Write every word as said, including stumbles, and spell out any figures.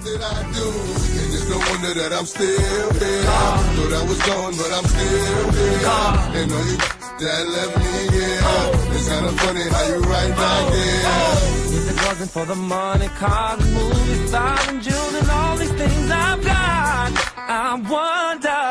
did I do? And it's no wonder that I'm still here. Thought I was gone, but I'm still here. And all you that left me here. It's kinda funny how you right back here. If it wasn't for the money, cars, movies, stars, and jewels, and all these things I've got, I wonder